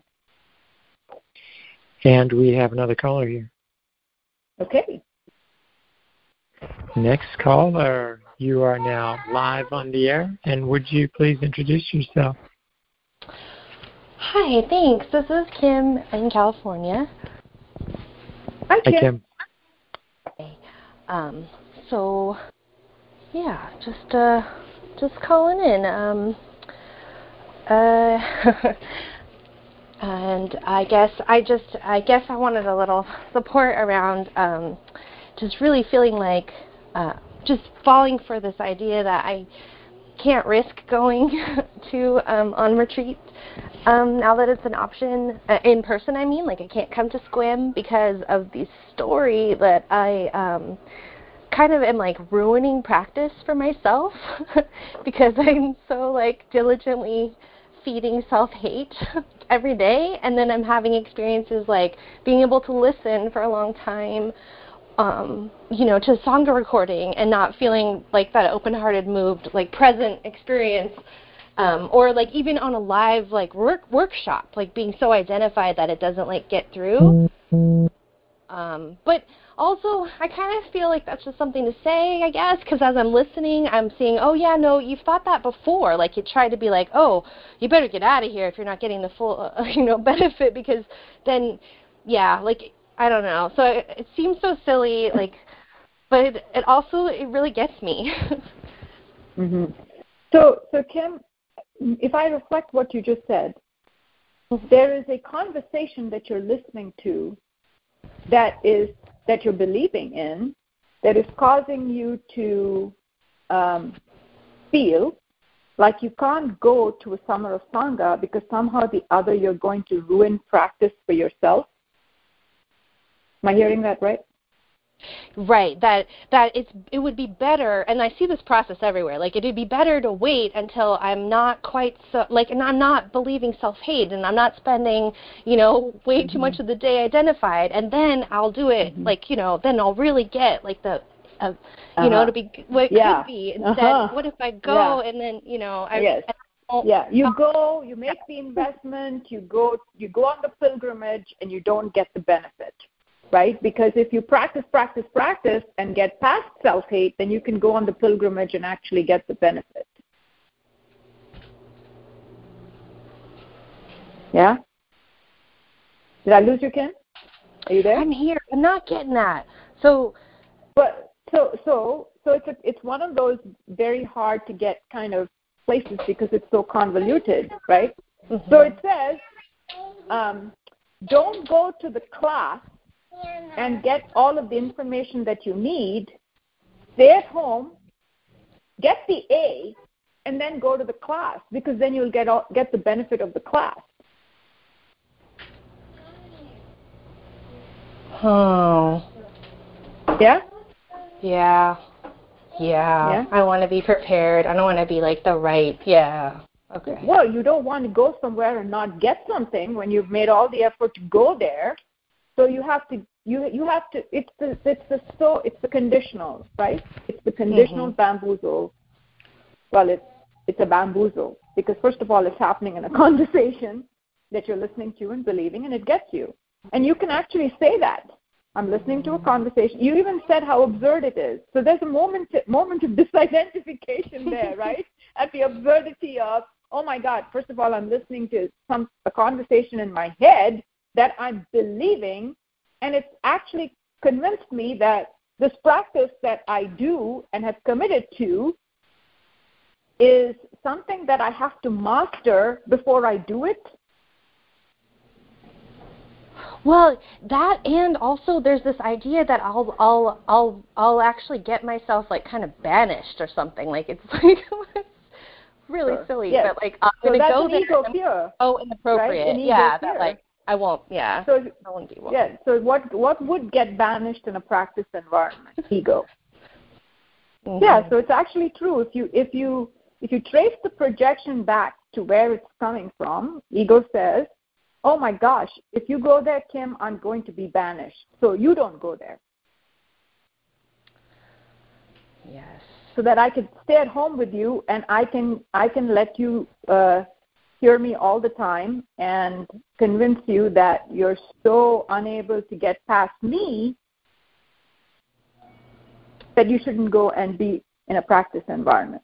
And we have another caller here. Okay. Next caller, you are now live on the air. And would you please introduce yourself? Hi, thanks. This is Kim in California. Hi, Kim. Hi, Kim. Okay. Um, so, yeah, just uh, just calling in. Um, uh, and I guess I just I guess I wanted a little support around um, just really feeling like uh, just falling for this idea that I can't risk going to um, on retreat. Um, now that it's an option, uh, in person I mean, like I can't come to Sequim because of the story that I um, kind of am like ruining practice for myself because I'm so like diligently feeding self-hate every day, and then I'm having experiences like being able to listen for a long time, um, you know, to Sangha recording and not feeling like that open-hearted, moved, like present experience. Um, or like even on a live like work workshop, like being so identified that it doesn't like get through. Um, but also I kind of feel like that's just something to say, I guess, because as I'm listening, I'm seeing, oh yeah, no, you've thought that before. Like you try to be like, oh, you better get out of here if you're not getting the full, uh, you know, benefit, because then, yeah, like I don't know. So it, it seems so silly, like, but it, it also it really gets me. mm-hmm. So, so Kim, if I reflect what you just said, there is a conversation that you're listening to that is that you're believing in that is causing you to um, feel like you can't go to a summer of Sangha because somehow or the other you're going to ruin practice for yourself. Am I hearing that right? Right, that that it's it would be better, and I see this process everywhere. Like it would be better to wait until I'm not quite so like, and I'm not believing self-hate, and I'm not spending, you know, way mm-hmm. too much of the day identified, and then I'll do it. Mm-hmm. Like you know, then I'll really get like the, uh, you uh-huh. know, to be what it yeah. could be. Instead, uh-huh. what if I go yeah. and then you know, I. Yes. I yeah, you go, you make the investment, you go, you go on the pilgrimage, and you don't get the benefit. Right? Because if you practice, practice, practice, and get past self-hate, then you can go on the pilgrimage and actually get the benefit. Yeah? Did I lose you, Kim? Are you there? I'm here. I'm not getting that. So, but so so so it's a, it's one of those very hard to get kind of places because it's so convoluted, right? Mm-hmm. So it says, um, don't go to the class and get all of the information that you need, stay at home, get the A, and then go to the class, because then you'll get all, get the benefit of the class. Oh. Yeah? Yeah. Yeah. Yeah. I want to be prepared. I don't want to be like the right, yeah. Okay. Well, you don't want to go somewhere and not get something when you've made all the effort to go there. So you have to, you you have to. It's the it's the so it's the conditional, right? It's the conditional mm-hmm. bamboozle. Well, it's it's a bamboozle because first of all, it's happening in a conversation that you're listening to and believing, and it gets you. And you can actually say that I'm listening to a conversation. You even said how absurd it is. So there's a moment moment of disidentification there, right? At the absurdity of, oh my God! First of all, I'm listening to some a conversation in my head that I'm believing, and it's actually convinced me that this practice that I do and have committed to is something that I have to master before I do it. Well, that, and also there's this idea that I'll I'll I'll I'll actually get myself like kind of banished or something. Like it's like it's really sure. silly, yes. But like I'm so gonna that's go an there. Ego fear, oh, inappropriate. Right? An ego yeah, fear. that like I won't. Yeah. So I won't do well. Yeah. So what what would get banished in a practice environment? Ego. Mm-hmm. Yeah. So it's actually true. If you if you if you trace the projection back to where it's coming from, ego says, oh my gosh, if you go there, Kim, I'm going to be banished. So you don't go there. Yes. So that I could stay at home with you, and I can I can let you uh, hear me all the time and convince you that you're so unable to get past me that you shouldn't go and be in a practice environment.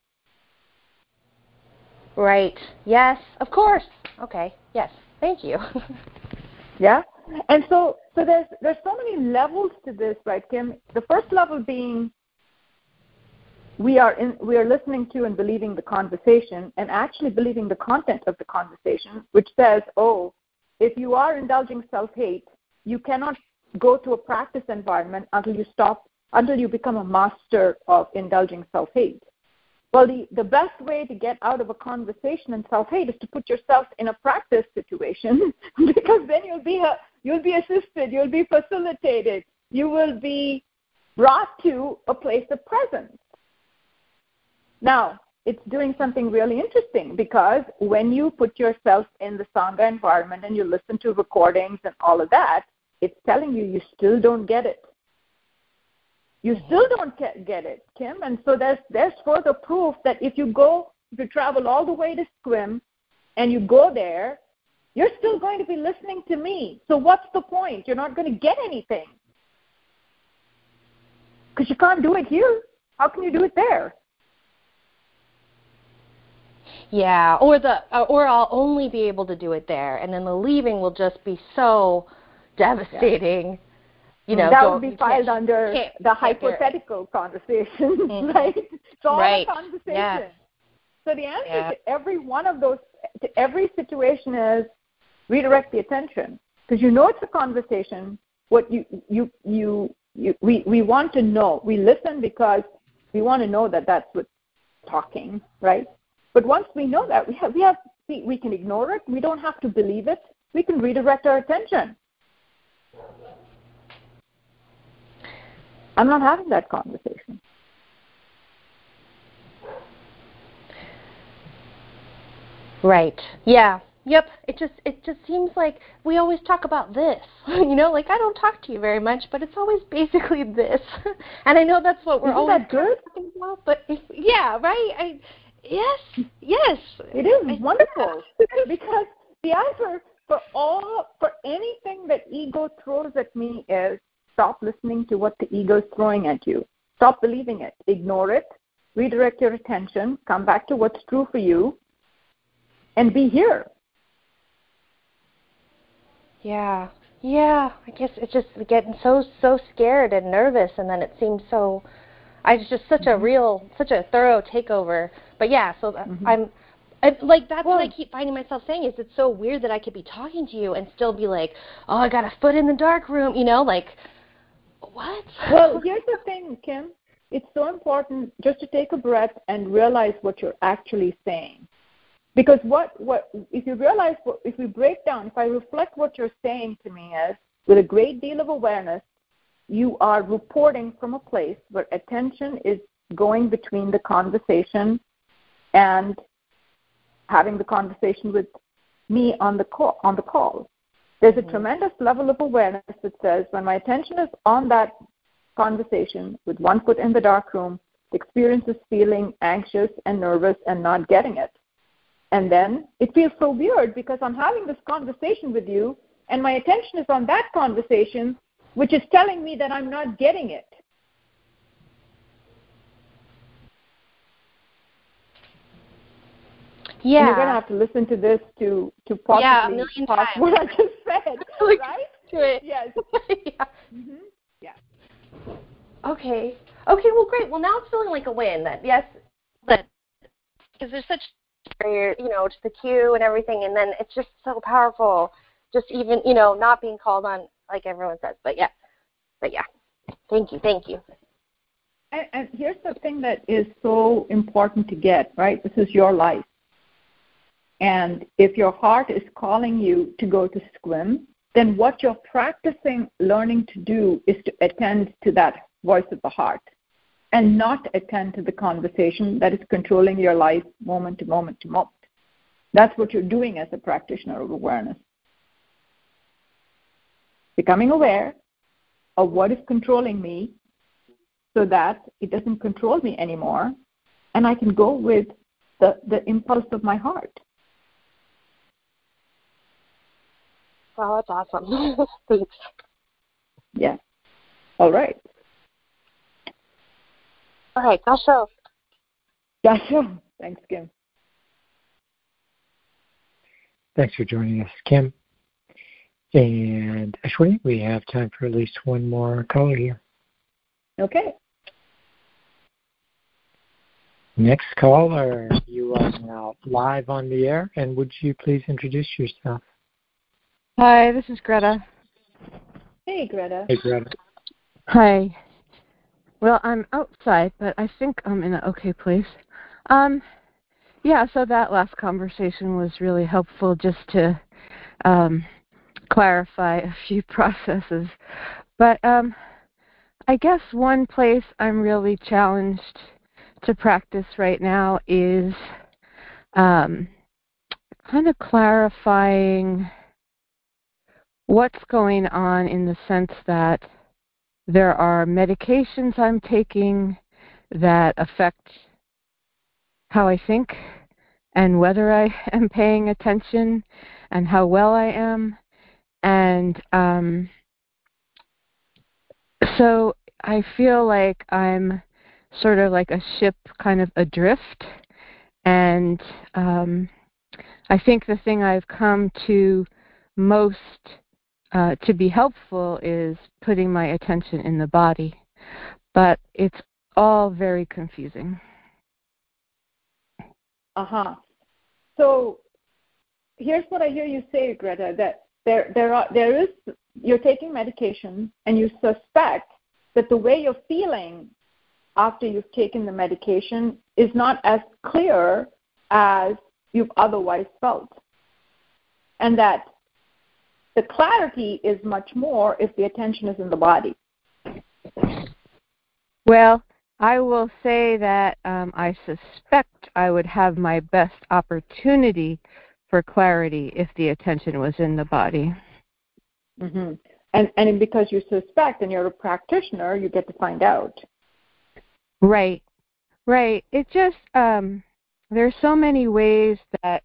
Right. Yes. Of course. Okay. Yes. Thank you. Yeah, and so so there's there's so many levels to this, right, Kim? The first level being we are in we are listening to and believing the conversation, and actually believing the content of the conversation, which says, oh, if you are indulging self-hate, you cannot go to a practice environment until you stop until you become a master of indulging self-hate. Well, the, the best way to get out of a conversation in self-hate is to put yourself in a practice situation, because then you'll be a, you'll be assisted, you'll be facilitated, you will be brought to a place of presence. Now, it's doing something really interesting, because when you put yourself in the Sangha environment and you listen to recordings and all of that, it's telling you you still don't get it. You still don't get it, Kim. And so there's there's further proof that if you go, if you travel all the way to Sequim and you go there, you're still going to be listening to me. So what's the point? You're not going to get anything. Because you can't do it here. How can you do it there? Yeah, or the or I'll only be able to do it there, and then the leaving will just be so devastating. Yeah. You know, that would be filed under can't, the can't hypothetical conversation, mm-hmm. right? It's all right. a conversation. Yeah. So the answer yeah. to every one of those, to every situation is redirect the attention. Because you know it's a conversation. What you, you, you, you we, we want to know. We listen because we want to know that that's what's talking, right? But once we know that, we have, we have, we, we can ignore it. We don't have to believe it. We can redirect our attention. I'm not having that conversation. Right. Yeah. Yep. It just it just seems like we always talk about this. you know, like I don't talk to you very much, but it's always basically this. and I know that's what we're Isn't always that good? talking about. But if, yeah, right. I yes, yes. It is I, wonderful because the answer for all for anything that ego throws at me is stop listening to what the ego is throwing at you. Stop believing it. Ignore it. Redirect your attention. Come back to what's true for you. And be here. Yeah, yeah. I guess it's just getting so so scared and nervous, and then it seems so. I it's just such mm-hmm. a real, such a thorough takeover. But yeah, so mm-hmm. I'm, I, like that's well, what I keep finding myself saying is it's so weird that I could be talking to you and still be like, oh, I got a foot in the dark room, you know, like what? Well, here's the thing, Kim. It's so important just to take a breath and realize what you're actually saying. Because what, what if you realize, what, if we break down, if I reflect what you're saying to me as, with a great deal of awareness, you are reporting from a place where attention is going between the conversation and having the conversation with me on the call. On the call. There's a mm-hmm. tremendous level of awareness that says when my attention is on that conversation with one foot in the dark room, the experience is feeling anxious and nervous and not getting it. And then it feels so weird because I'm having this conversation with you and my attention is on that conversation, which is telling me that I'm not getting it. Yeah. And you're going to have to listen to this to, to possibly yeah, a million pause times. what I just said, right? To it. Yes. yeah. Mm-hmm. Yeah. Okay. Okay, well, great. Well, now it's feeling like a win that, yes, that because there's such barrier, you know, to the queue and everything, and then it's just so powerful, just even, you know, not being called on like everyone says. But, yeah. But, yeah. Thank you. Thank you. And, and here's the thing that is so important to get, right? This is your life. And if your heart is calling you to go to swim, then what you're practicing learning to do is to attend to that voice of the heart and not attend to the conversation that is controlling your life moment to moment to moment. That's what you're doing as a practitioner of awareness. Becoming aware of what is controlling me so that it doesn't control me anymore, and I can go with the, the impulse of my heart. Wow, that's awesome. Thanks. Yeah. All right. All right, Dasha. Dasha. Thanks, Kim. Thanks for joining us, Kim. And Ashwini, we have time for at least one more caller here. Okay. Next caller, you are now live on the air, and would you please introduce yourself? Hi, this is Greta. Hey, Greta. Hey, Greta. Hi. Well, I'm outside, but I think I'm in an okay place. Um, yeah, so that last conversation was really helpful just to um, clarify a few processes. But um, I guess one place I'm really challenged to practice right now is um, kind of clarifying what's going on in the sense that there are medications I'm taking that affect how I think and whether I am paying attention and how well I am. And um, so I feel like I'm sort of like a ship kind of adrift. And um, I think the thing I've come to most Uh, to be helpful is putting my attention in the body, but it's all very confusing. Uh-huh. So here's what I hear you say, Greta, that there there are there is you're taking medication and you suspect that the way you're feeling after you've taken the medication is not as clear as you've otherwise felt. And that the clarity is much more if the attention is in the body. Well, I will say that um, I suspect I would have my best opportunity for clarity if the attention was in the body. Mm-hmm. And and because you suspect and you're a practitioner, you get to find out. Right, right. It just, um, there's so many ways that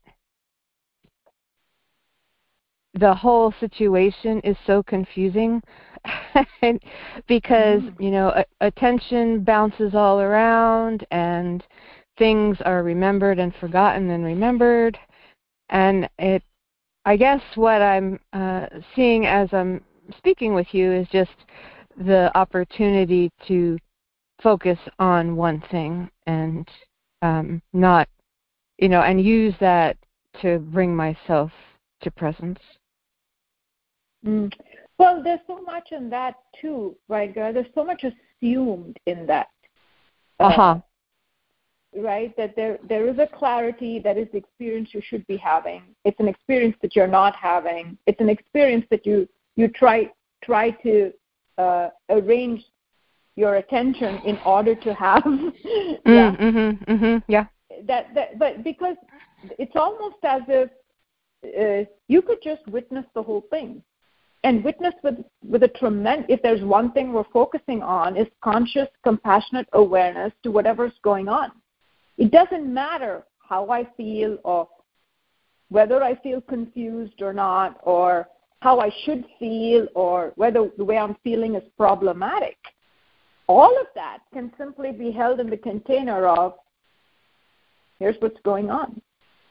the whole situation is so confusing because, mm. you know, a- attention bounces all around and things are remembered and forgotten and remembered. And it, I guess what I'm uh, seeing as I'm speaking with you is just the opportunity to focus on one thing and um, not, you know, and use that to bring myself to presence. Mm. Well, there's so much in that too, right, girl? There's so much assumed in that. Uh-huh. Uh, right, that there there is a clarity that is the experience you should be having. It's an experience that you're not having. It's an experience that you you try try to uh, arrange your attention in order to have. yeah. Mm, mm-hmm, mm-hmm, yeah. That that, but because it's almost as if uh, you could just witness the whole thing, and witness with with a tremendous. If there's one thing we're focusing on, is conscious, compassionate awareness to whatever's going on. It doesn't matter how I feel or whether I feel confused or not, or how I should feel, or whether the way I'm feeling is problematic. All of that can simply be held in the container of, here's what's going on.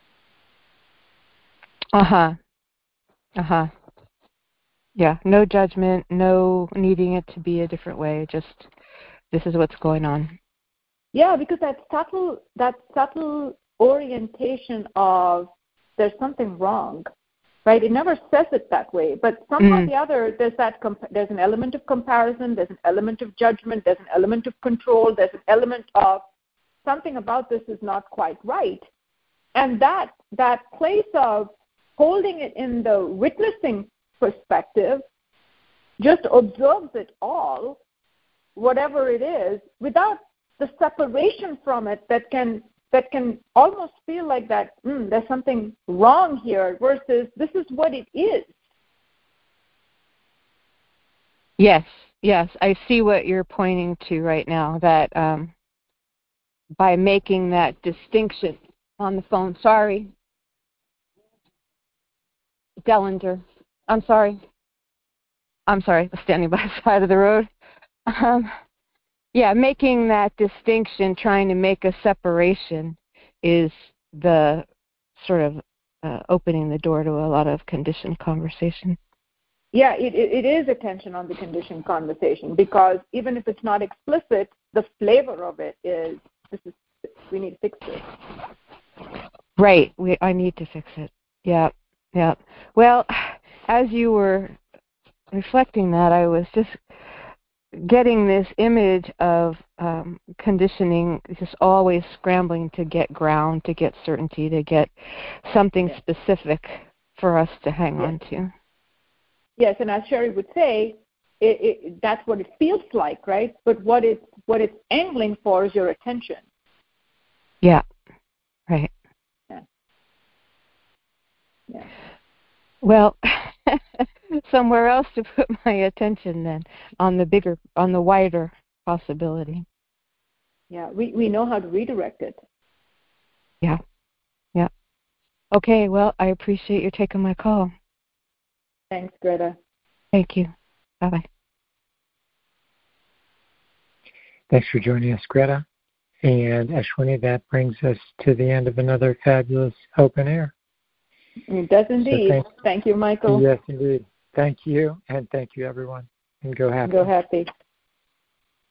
Uh-huh. Uh-huh. Yeah, no judgment, no needing it to be a different way, just this is what's going on. Yeah, because that subtle that subtle orientation of there's something wrong, right? It never says it that way, but somehow mm. or the other, there's that comp- there's an element of comparison, there's an element of judgment, there's an element of control, there's an element of something about this is not quite right, and that that place of holding it in the witnessing perspective just observes it all, whatever it is, without the separation from it that can that can almost feel like that, mm, there's something wrong here, versus this is what it is. Yes, yes, I see what you're pointing to right now, that um, by making that distinction on the phone, sorry, Dellinger, I'm sorry, I'm sorry, standing by the side of the road. Um, Yeah, making that distinction, trying to make a separation, is the sort of uh, opening the door to a lot of conditioned conversation. Yeah, it, it, it is a tension on the conditioned conversation, because even if it's not explicit, the flavor of it is, this is, we need to fix this. Right, we, I need to fix it. Yeah, yeah. Well, as you were reflecting that, I was just getting this image of um, conditioning, just always scrambling to get ground, to get certainty, to get something yeah. specific for us to hang yeah. on to. Yes, and as Sherry would say, it, it, that's what it feels like, right? But what it's, what it's angling for is your attention. Yeah, right. Yeah. Yeah. Well, somewhere else to put my attention then, on the bigger, on the wider possibility. Yeah, we, we know how to redirect it. Yeah, yeah. Okay, well, I appreciate you taking my call. Thanks, Greta. Thank you. Bye-bye. Thanks for joining us, Greta. And Ashwini, that brings us to the end of another fabulous open air. It does indeed. So thank you, Michael. Yes, indeed. Thank you, and thank you, everyone. And go happy. Go happy.